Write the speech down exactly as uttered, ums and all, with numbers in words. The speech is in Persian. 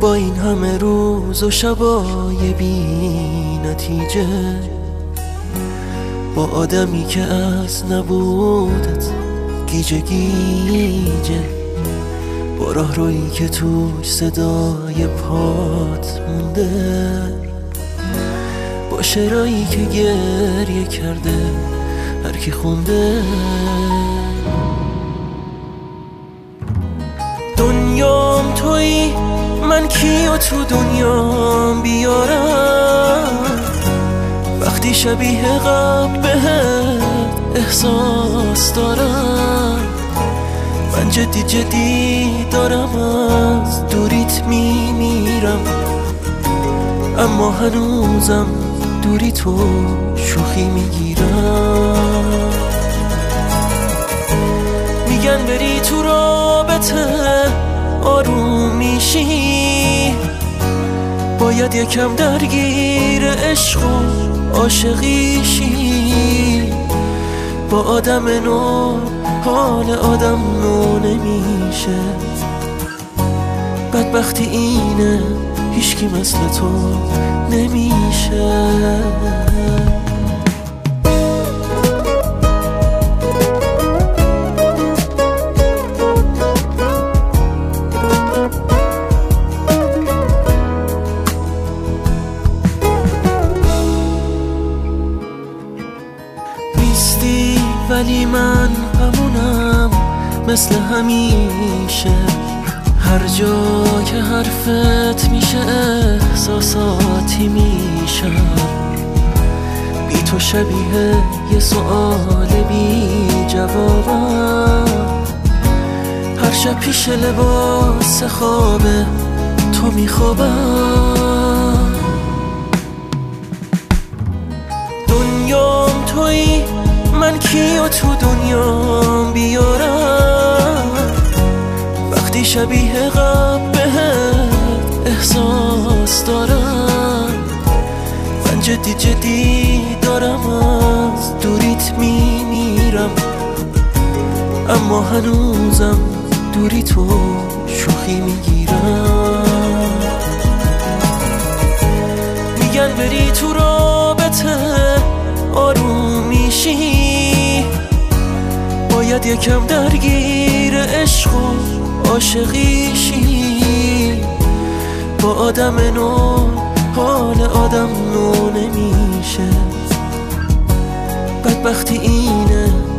با این همه روز و شبای بی نتیجه، با آدمی که از نبودت گیجه گیجه، با راه رویی که توش صدای پات مونده، با شعرهایی که گریه کرده هر کی خونده. دنیام تویی، من کیو تو دنیام بیارم؟ وقتی شبیه قبل بهت احساس دارم، من جدی جدی دارم از دوریت میمیرم، اما هنوزم دوری تو شوخی میگیرم. میگن بری تو رابطه آروم میشی، باید یکم درگیر عشق و عاشقیشی. با آدم نو حال آدم نو نمیشه، بدبختی اینه هیچکی مثل تو نمیشه. نیستی ولی من همونم مثل همیشه، هر جا که حرفت میشه احساساتی میشم. بی تو شبیه یه سؤال بی جوابم، هر شب پیش لباس خواب تو میخوابم. دنیام تویی، من کیو تو دنیام بیارم؟ وقتی شبیه قبل بهت احساس دارم، من جدی جدی دارم از دوریت میمیرم، اما هنوزم دوری تو شوخی میگیرم. میگن بری تو رابطه آروم میشی، باید یکم درگیر عشق و عاشقیشی. با آدم نو حال آدم نو نمیشه، بدبختی اینه